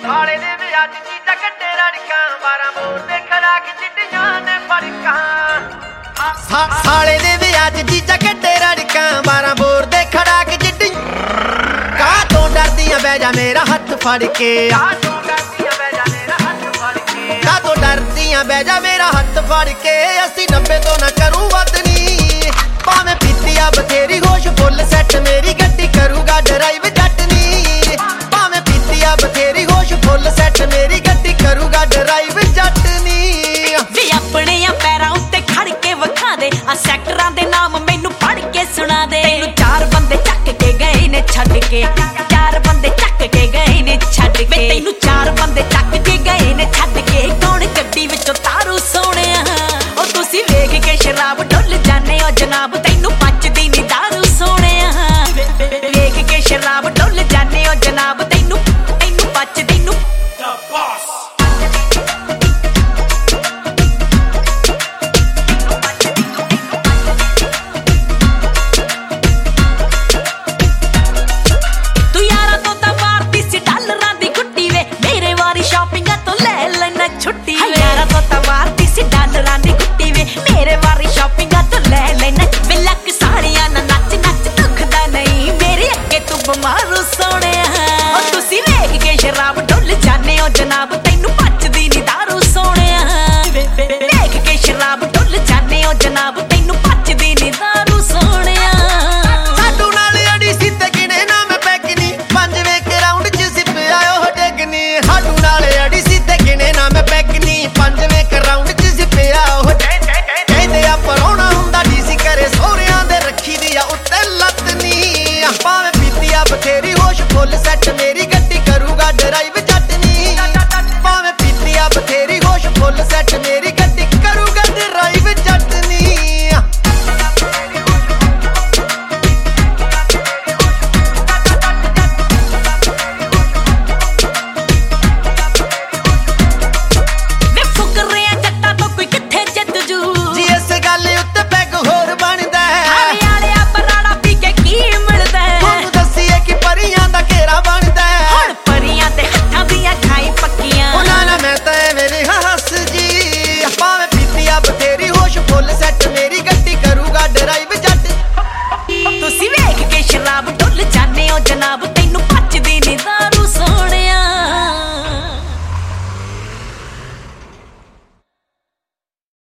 ਸਾਲੇ ਦੇ ਵਿਆਹ ਚ ਚੀਜ਼ਾਂ ਕੱਢੇ ਰੜਕਾਂ 12 ਬੋਰ ਦੇ ਖੜਾਕ ਚਿੱਟੀਆਂ ਨੇ ਫੜਕਾਂ ਸਾਲੇ ਦੇ ਵਿਆਹ ਚ ਚੀਜ਼ਾਂ ਕੱਢੇ ਰੜਕਾਂ 12 ਬੋਰ ਦੇ ਖੜਾਕ ਚਿੱਟੀ ਕਾਹ ਤੋਂ ਡਰਦੀਆਂ ਬਹਿ ਜਾ ਮੇਰਾ ਹੱਥ ਫੜ ਕੇ ਕਾਹ ਤੋਂ ਡਰਦੀਆਂ ਬਹਿ ਜਾ ਮੇਰਾ ਹੱਥ ਫੜ ਕੇ ਕਾਹ ਤੋਂ ਡਰਦੀਆਂ ਬਹਿ ਜਾ ਮੇਰਾ ਹੱਥ ਫੜ ਕੇ ਅਸੀਂ 90 ਤੋਂ ਨਾ ਕਰੂ ਵੱਧ ਨੀ ਭਾਵੇਂ ਪੀਤੀ ਆ ਬਥੇਰੀ ਹੋਸ਼ ਫੁੱਲ ਸੈੱਟ ਮੇਰੀ ਗੱਡੀ ਕਰੂਗਾ ਡਰਾਈਵ ਜੱਟ ਨੀ ਭਾਵੇਂ ਪੀਤੀ ਆ ਬਥੇਰੀ ਹੋਸ਼ ਫੁੱਲ ਸੈੱਟ ਮੇਰੀ ਗੱਡੀ ਕਰੂਗਾ ਡਰਾਈਵ ਜੱਟ ਨੀ ਵੀ ਆਪਣੇ ਆ ਪੈਰਾਂ ਉੱਤੇ ਖੜ ਕੇ ਵਿਖਾ ਦੇ ਆ ਸੈਕਟਰਾਂ ਦੇ ਨਾਮ ਮੈਨੂੰ ਪੜ ਕੇ ਸੁਣਾ ਦੇ ਤੈਨੂੰ 4 ਬੰਦੇ ਚੱਕ ਕੇ ਗਏ ਨੇ ਛੱਡ ਕੇ 4 ਬੰਦੇ ਚੱਕ ਕੇ ਗਏ ਨੇ ਛੱਡ ਕੇ ਤੈਨੂੰ 4 ਬੰਦੇ ਚੱਕ ਕੇ ਗਏ ਨੇ ਛੱਡ ਕੇ ਕੌਣ ਗੱਡੀ ਵਿੱਚੋਂ ਤਾਰੂ ਸੋਹਣਿਆ ਉਹ ਤੁਸੀਂ ਵੇਖ ਕੇ ਸ਼ਰਾਬ ਡੁੱਲ ਜਾਂਦੇ ਹੋ ਜਨਾਬ ਤੈਨੂੰ ਪਚਦੀ ਨੀ ਦਾਰੂ ਸੋਹਣਿਆ ਵੇਖ ਕੇ ਸ਼ਰਾਬ ਡੁੱਲ ਜਾਂਦੇ ਹੋ ਜਨਾਬ ਤੈਨੂੰ ਪਚਦੀ ਨੂੰ ਛੁੱਟੀ ਯਾਰਾ ਤੋਂ ਤਵਾਰਦੀ ਸੀ ਡਾਲਰਾਂ ਦੀ ਗੁੱਟੀ ਵੇ ਮੇਰੇ ਵਾਰੀ ਸ਼ਾਪਿੰਗਾਂ ਤੋਂ ਲੈ ਲੈਣਾ ਵੇ ਲੱਕ ਸਾੜੀਆਂ ਨਾ ਨੱਚ ਨੱਚ ਦੁਖਦਾ ਨਹੀਂ ਮੇਰੇ ਅੱਗੇ ਤੂੰ ਬਿਮਾਰੂ ਸੋਹਣਿਆ ਉਹ ਤੁਸੀਂ ਵੇਖ ਕੇ ਸ਼ਰਾਬ ਡੁੱਲ ਜਾਂਦੇ ਹੋ ਜਨਾਬ ਤੈਨੂੰ ਪਚਦੀ ਨੀ ਦਾਰੂ ਸੋਹਣਿਆ ਵੇਖ ਕੇ ਸ਼ਰਾਬ ਡੁੱਲ ਜਾਂਦੇ ਹੋ ਜਨਾਬ ਤੈਨੂੰ ਪਚਦੀ ਨੀ ਦਾਰੂ ਸੋਹਣਿਆ ਸਾਡੂ ਨਾਲ ਅੜੀ ਸੀ ਤੇ ਗਿਣੇ ਨਾ ਮੈਂ ਪੈਗਨੀ 5ਵੇਂ ਰਾਉਂਡ ਚ ਸਿਪ ਆਇਓ ਡੇਗਨੀ ਸਾਡੂ ਨਾਲ ਅੜੀ ਸੀ ਤੇ ਗਿਣੇ ਨਾ ਮੈਂ ਪੈਗਨੀ 5ਵੇਂ ਰਾਉਂਡ ਚ ਸਿਪ ਆਇਓ ਕਹਿੰਦੇ ਆ ਪਰੋਣਾ ਹੁੰਦਾ ਡੀਸੀ ਕਰੇ ਸੋਹਰਿਆਂ ਦੇ ਰੱਖੀ ਦੀ ਆ ਉੱਤੇ ਲੱਤ ਨੀ ਭਾਵੇਂ ਪੀਤੀ ਆ ਬਥੇਰੀ ਹੋਸ਼ ਫੁੱਲ ਸੈੱਟ